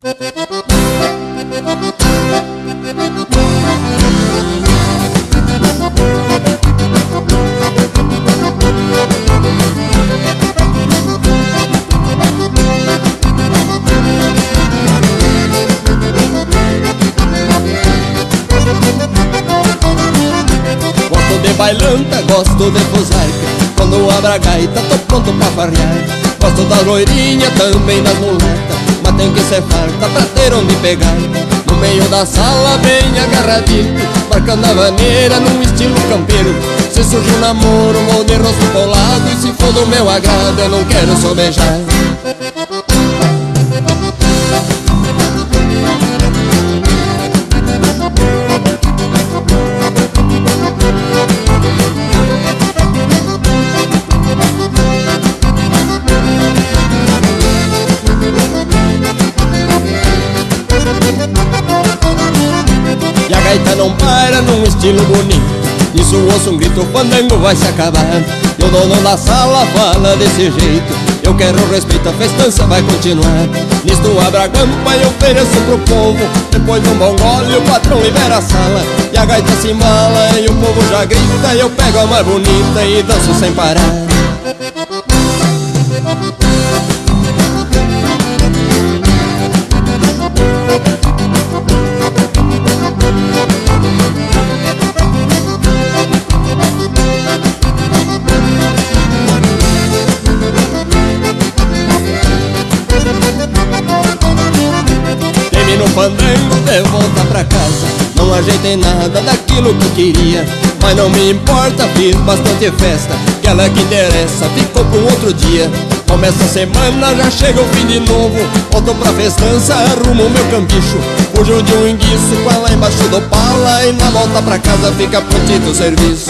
Gosto de bailanta, gosto de fusarca, quando abra a gaita tô pronto pra farrear. Gosto da loirinha, também das muletas, mas tem que ser farta pra ter onde pegar. No meio da sala bem agarradito, marcando a maneira num estilo campeiro. Se surge um namoro, vou de rosto colado, e se for do meu agrado eu não quero só beijar. E a gaita não para num estilo bonito, nisso ouço um grito, o fandango vai se acabar. E o dono da sala fala desse jeito, eu quero respeito, a festança vai continuar. Nisto abra a gampa e ofereço pro povo, depois de um bom gole o patrão libera a sala. E a gaita se embala e o povo já grita, e eu pego a mais bonita e danço sem parar. No fandango de volta pra casa, não ajeitei nada daquilo que queria, mas não me importa, fiz bastante festa, que ela que interessa, ficou pra um outro dia. Começa a semana, já chega o fim de novo, volto pra festança, arrumo o meu cambicho, fujo de um enguiço com ela embaixo do pala, e na volta pra casa fica prontito o serviço.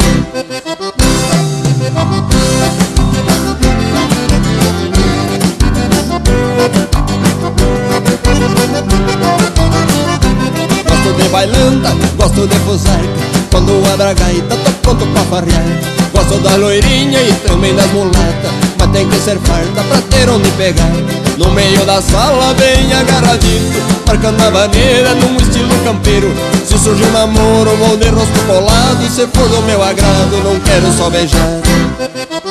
Gosto de bailanta, gosto de fusarca, quando abra a gaita tô pronto pra farrear. Gosto da loirinha e também das mulatas, mas tem que ser farta pra ter onde pegar. No meio da sala bem agarradito, marcando a maneira num estilo campeiro. Se surge um namoro vou de rosto colado, e se for do meu agrado não quero só beijar.